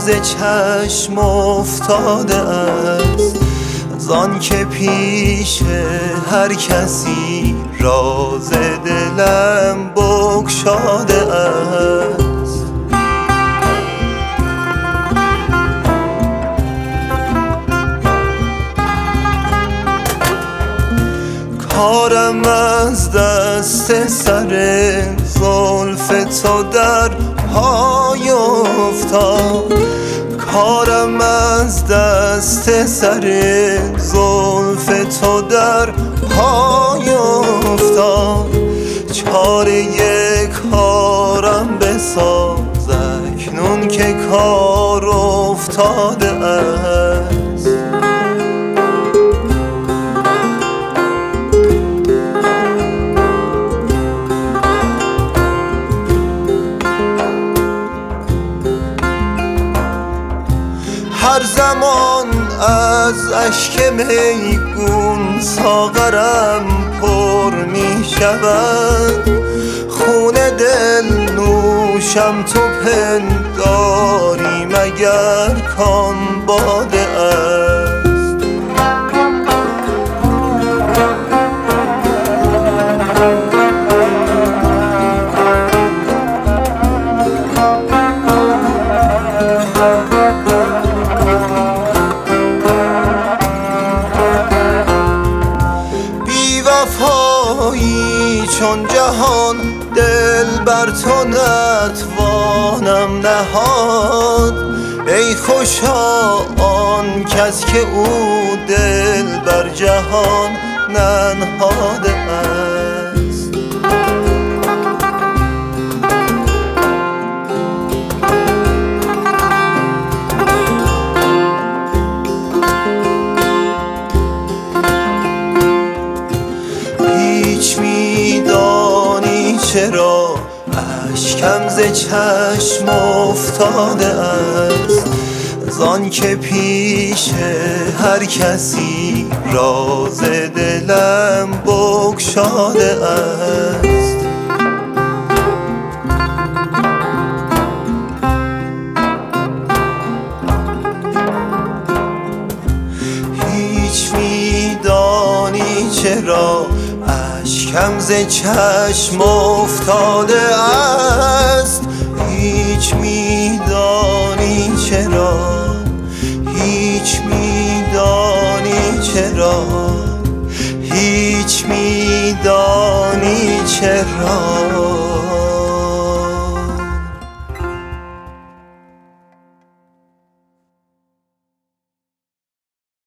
ز چشم افتاده است، زان که پیش هر کسی راز دلم بگشاده است. کارم از دست سر زلف تو در پای افتاد، کارم از دست سر زلف تو در پای افتاد. چاره کارم بساز اکنون که کار افتاده است. هر زمان از اشک میگون ساغرم پر می شود، خون دل نوشم تو پنداری مگر کان باده است. چون جهان دل بر تو نتوانم نهاد، ای خوشا آن کس که او دل بر جهان ننهاده است. هیچ میدانی چرا اشکم ز چشم افتاده است، زان که پیش هر کسی راز دلم بگشاده است. هیچ میدانی چرا اشکم ز چشم افتاده است، هیچ میدانی چرا، هیچ میدانی چرا، هیچ میدانی چرا.